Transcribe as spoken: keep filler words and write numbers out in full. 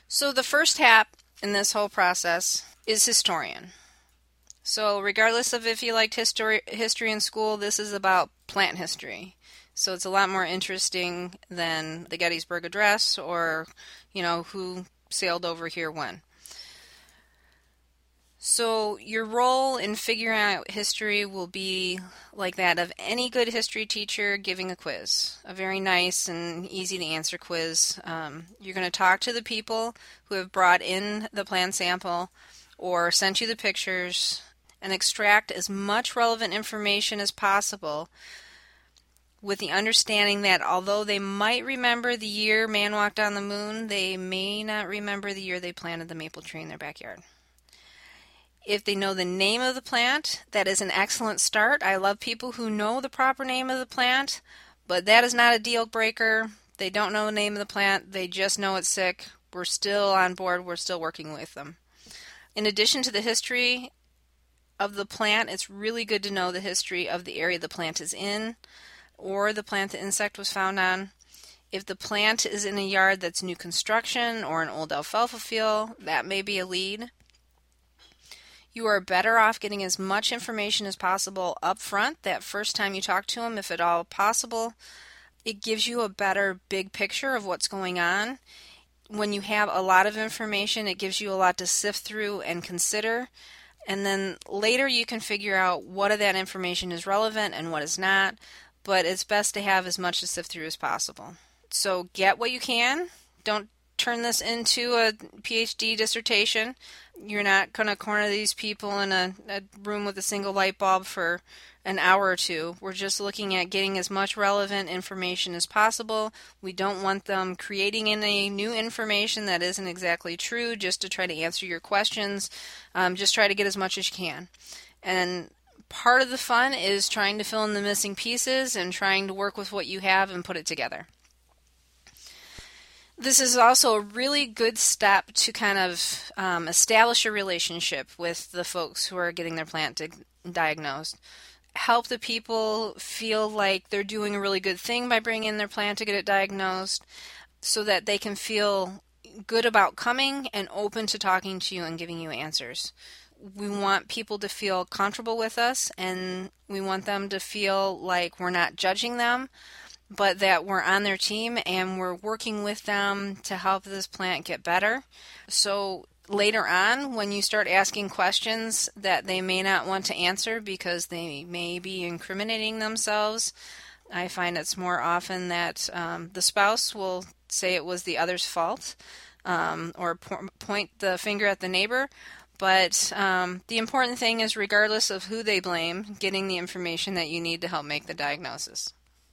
So the first step in this whole process is historian. So regardless of if you liked history history in school, this is about plant history. So it's a lot more interesting than the Gettysburg Address or, you know, who sailed over here when. So your role in figuring out history will be like that of any good history teacher giving a quiz, a very nice and easy to answer quiz. Um, you're going to talk to the people who have brought in the plan sample or sent you the pictures and extract as much relevant information as possible with the understanding that although they might remember the year man walked on the moon, they may not remember the year they planted the maple tree in their backyard. If they know the name of the plant, that is an excellent start. I love people who know the proper name of the plant, but that is not a deal breaker. They don't know the name of the plant. They just know it's sick. We're still on board. We're still working with them. In addition to the history of the plant, it's really good to know the history of the area the plant is in or the plant the insect was found on. If the plant is in a yard that's new construction or an old alfalfa field, that may be a lead. You are better off getting as much information as possible up front that first time you talk to them, if at all possible. It gives you a better big picture of what's going on. When you have a lot of information, it gives you a lot to sift through and consider. And then later you can figure out what of that information is relevant and what is not. But it's best to have as much to sift through as possible. So get what you can. Don't turn this into a PhD dissertation. You're not going to corner these people in a, a room with a single light bulb for an hour or two. We're just looking at getting as much relevant information as possible. We don't want them creating any new information that isn't exactly true just to try to answer your questions. Um, just try to get as much as you can. And part of the fun is trying to fill in the missing pieces and trying to work with what you have and put it together. This is also a really good step to kind of um, establish a relationship with the folks who are getting their plant di- diagnosed. Help the people feel like they're doing a really good thing by bringing in their plant to get it diagnosed so that they can feel good about coming and open to talking to you and giving you answers. We want people to feel comfortable with us, and we want them to feel like we're not judging them, but that we're on their team and we're working with them to help this plant get better. So later on, when you start asking questions that they may not want to answer because they may be incriminating themselves, I find it's more often that um, the spouse will say it was the other's fault um, or po- point the finger at the neighbor. But um, the important thing is, regardless of who they blame, getting the information that you need to help make the diagnosis.